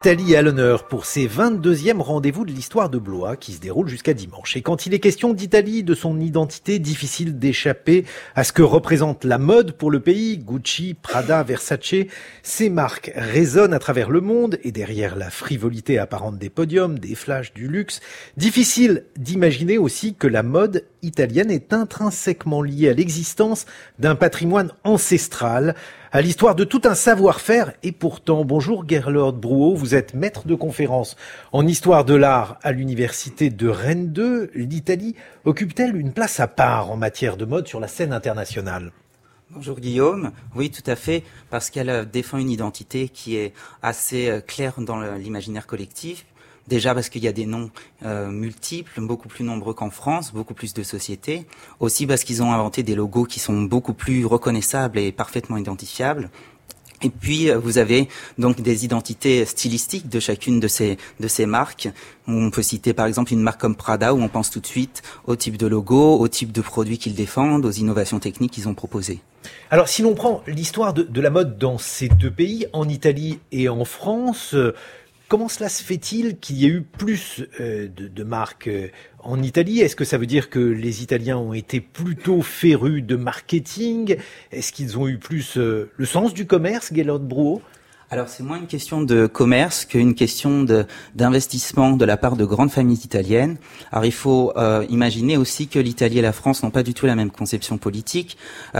Italie à l'honneur pour ses 22e rendez-vous de l'histoire de Blois qui se déroule jusqu'à dimanche. Et quand il est question d'Italie, de son identité, difficile d'échapper à ce que représente la mode pour le pays. Gucci, Prada, Versace, ces marques résonnent à travers le monde et derrière la frivolité apparente des podiums, des flashs, du luxe, difficile d'imaginer aussi que la mode italienne est intrinsèquement liée à l'existence d'un patrimoine ancestral, à l'histoire de tout un savoir-faire. Et pourtant, bonjour Gerlord Brouot, vous êtes maître de conférence en histoire de l'art à l'université de Rennes 2. L'Italie occupe-t-elle une place à part en matière de mode sur la scène internationale ? Bonjour Guillaume, oui tout à fait, parce qu'elle défend une identité qui est assez claire dans l'imaginaire collectif. Déjà parce qu'il y a des noms multiples, beaucoup plus nombreux qu'en France, beaucoup plus de sociétés. Aussi parce qu'ils ont inventé des logos qui sont beaucoup plus reconnaissables et parfaitement identifiables. Et puis vous avez donc des identités stylistiques de chacune de ces marques. On peut citer par exemple une marque comme Prada où on pense tout de suite au type de logo, au type de produits qu'ils défendent, aux innovations techniques qu'ils ont proposées. Alors si l'on prend l'histoire de la mode dans ces deux pays, en Italie et en France, comment cela se fait-il qu'il y ait eu plus de marques en Italie ? Est-ce que ça veut dire que les Italiens ont été plutôt férus de marketing ? Est-ce qu'ils ont eu plus le sens du commerce, Gerlord Brouot ? Alors c'est moins une question de commerce qu'une question d'investissement de la part de grandes familles italiennes. Alors il faut imaginer aussi que l'Italie et la France n'ont pas du tout la même conception politique.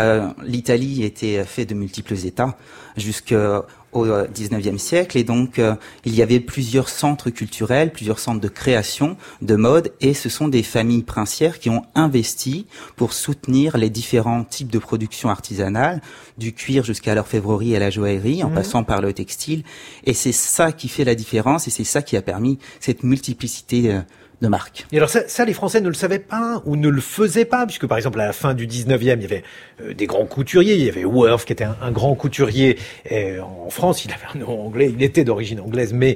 L'Italie était fait de multiples États jusqu'au XIXe siècle et donc il y avait plusieurs centres culturels, plusieurs centres de création, de mode et ce sont des familles princières qui ont investi pour soutenir les différents types de production artisanale, du cuir jusqu'à l'orfèvrerie et la joaillerie, en passant par le textile. Et c'est ça qui fait la différence et c'est ça qui a permis cette multiplicité de marques. Et alors ça, les Français ne le savaient pas ou ne le faisaient pas, puisque par exemple à la fin du 19e, il y avait des grands couturiers. Il y avait Worth qui était un grand couturier en France. Il avait un nom anglais, il était d'origine anglaise, mais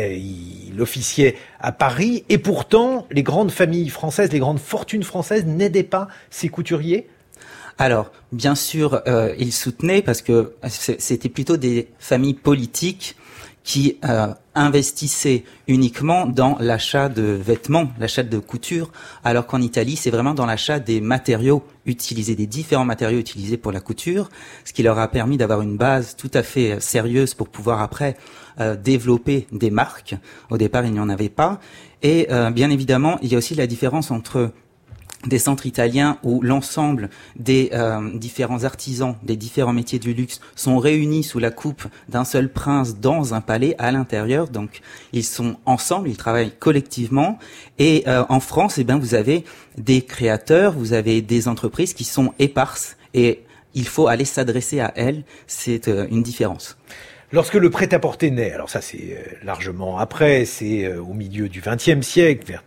il officiait à Paris. Et pourtant, les grandes familles françaises, les grandes fortunes françaises n'aidaient pas ces couturiers. Alors, bien sûr, ils soutenaient parce que c'était plutôt des familles politiques qui investissaient uniquement dans l'achat de vêtements, l'achat de couture, alors qu'en Italie, c'est vraiment dans l'achat des matériaux utilisés, des différents matériaux utilisés pour la couture, ce qui leur a permis d'avoir une base tout à fait sérieuse pour pouvoir après développer des marques. Au départ, il n'y en avait pas. Et bien évidemment, il y a aussi la différence entre des centres italiens où l'ensemble des différents artisans, des différents métiers du luxe sont réunis sous la coupe d'un seul prince dans un palais à l'intérieur. Donc, ils sont ensemble, ils travaillent collectivement. Et en France, vous avez des créateurs, vous avez des entreprises qui sont éparses et il faut aller s'adresser à elles. C'est une différence. Lorsque le prêt-à-porter naît, alors ça c'est largement après, c'est au milieu du XXe siècle, vers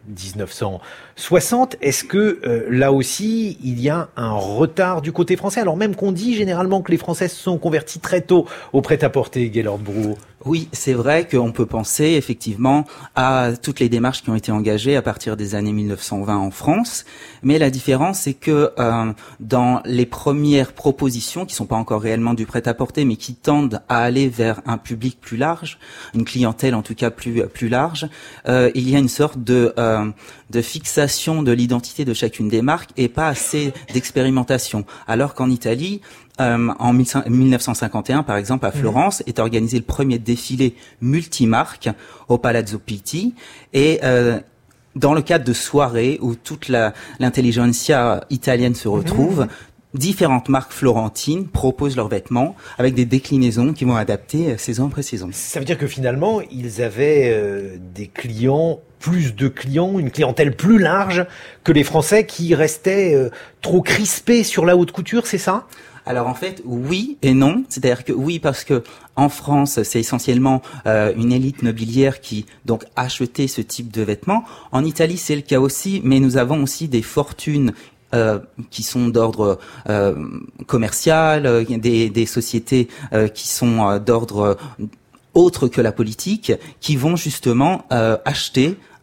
1960, est-ce que là aussi il y a un retard du côté français, alors même qu'on dit généralement que les Français se sont convertis très tôt au prêt-à-porter, Gerlord Brouot? Oui, c'est vrai qu'on peut penser effectivement à toutes les démarches qui ont été engagées à partir des années 1920 en France, mais la différence c'est que dans les premières propositions qui sont pas encore réellement du prêt-à-porter mais qui tendent à aller vers un public plus large, une clientèle en tout cas plus large, il y a une sorte de fixation de l'identité de chacune des marques et pas assez d'expérimentation, alors qu'en Italie en 1951, par exemple, à Florence, est organisé le premier défilé multimarque au Palazzo Pitti. Et dans le cadre de soirées où toute l'intelligentsia italienne se retrouve, différentes marques florentines proposent leurs vêtements avec des déclinaisons qui vont adapter saison après saison. Ça veut dire que finalement, ils avaient plus de clients, une clientèle plus large que les Français qui restaient trop crispés sur la haute couture, c'est ça ? Alors en fait, oui et non. C'est-à-dire que oui, parce que en France, c'est essentiellement une élite nobiliaire qui donc achetait ce type de vêtements. En Italie, c'est le cas aussi, mais nous avons aussi des fortunes qui sont d'ordre commercial, des sociétés qui sont d'ordre autre que la politique, qui vont justement acheter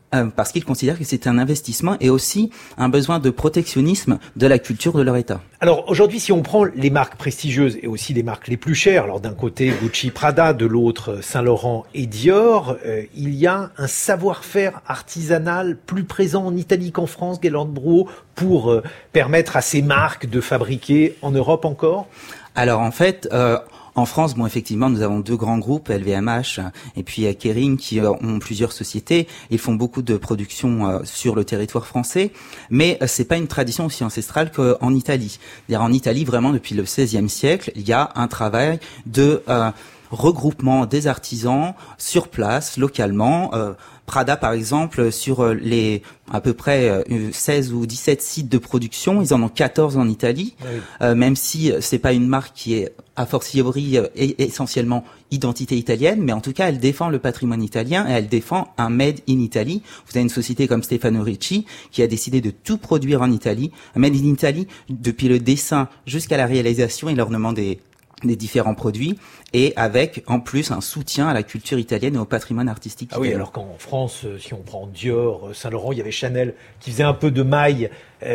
parce qu'ils considèrent que c'est un investissement et aussi un besoin de protectionnisme de la culture de leur État. Alors aujourd'hui, si on prend les marques prestigieuses et aussi les marques les plus chères, alors d'un côté Gucci, Prada, de l'autre Saint-Laurent et Dior, il y a un savoir-faire artisanal plus présent en Italie qu'en France, Gaylord Brouot, pour permettre à ces marques de fabriquer en Europe encore ? Alors en fait, en France, bon, effectivement, nous avons deux grands groupes, LVMH et puis Kering, qui ont plusieurs sociétés. Ils font beaucoup de production sur le territoire français, mais c'est pas une tradition aussi ancestrale qu'en Italie. C'est-à-dire en Italie, vraiment depuis le XVIe siècle, il y a un travail de regroupement des artisans sur place, localement. Prada, par exemple, sur les à peu près 16 ou 17 sites de production, ils en ont 14 en Italie, oui. Même si c'est pas une marque qui est a fortiori essentiellement identité italienne, mais en tout cas, elle défend le patrimoine italien et elle défend un made in Italy. Vous avez une société comme Stefano Ricci qui a décidé de tout produire en Italie, un made in Italy, depuis le dessin jusqu'à la réalisation et l'ornement des différents produits, et avec en plus un soutien à la culture italienne et au patrimoine artistique italien. Ah oui, alors qu'en France, si on prend Dior, Saint-Laurent, il y avait Chanel qui faisait un peu de maille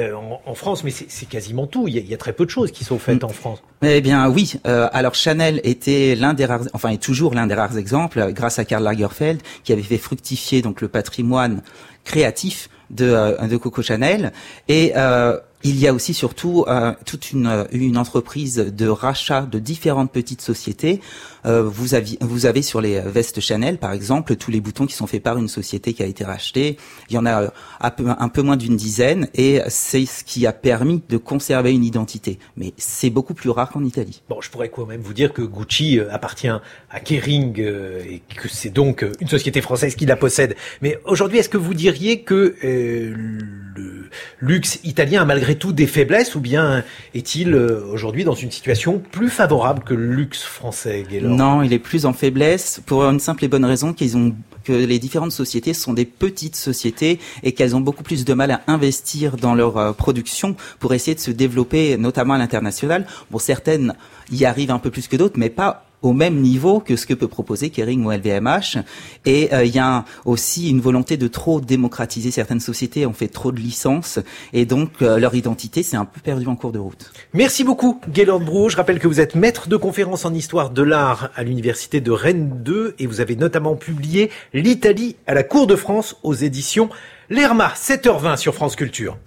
en France, mais c'est quasiment tout. Il y a très peu de choses qui sont faites en France. Eh bien oui, alors Chanel était l'un des rares, enfin est toujours l'un des rares exemples, grâce à Karl Lagerfeld, qui avait fait fructifier donc le patrimoine créatif de Coco Chanel, et il y a aussi surtout toute une entreprise de rachat de différentes petites sociétés. Vous avez sur les vestes Chanel, par exemple, tous les boutons qui sont faits par une société qui a été rachetée. Il y en a un peu moins d'une dizaine, et c'est ce qui a permis de conserver une identité. Mais c'est beaucoup plus rare qu'en Italie. Bon, je pourrais quand même vous dire que Gucci appartient à Kering et que c'est donc une société française qui la possède. Mais aujourd'hui, est-ce que vous diriez que le luxe italien a malgré tout des faiblesses, ou bien est-il aujourd'hui dans une situation plus favorable que le luxe français, Gaylord ? Non, il est plus en faiblesse pour une simple et bonne raison que les différentes sociétés sont des petites sociétés et qu'elles ont beaucoup plus de mal à investir dans leur production pour essayer de se développer, notamment à l'international. Bon, certaines y arrivent un peu plus que d'autres, mais pas au même niveau que ce que peut proposer Kering ou LVMH. Et il y a aussi une volonté de trop démocratiser certaines sociétés. On fait trop de licences et donc leur identité s'est un peu perdue en cours de route. Merci beaucoup, Gaylord Brouot. Je rappelle que vous êtes maître de conférences en histoire de l'art à l'université de Rennes 2 et vous avez notamment publié L'Italie à la cour de France aux éditions L'Erma, 7h20 sur France Culture.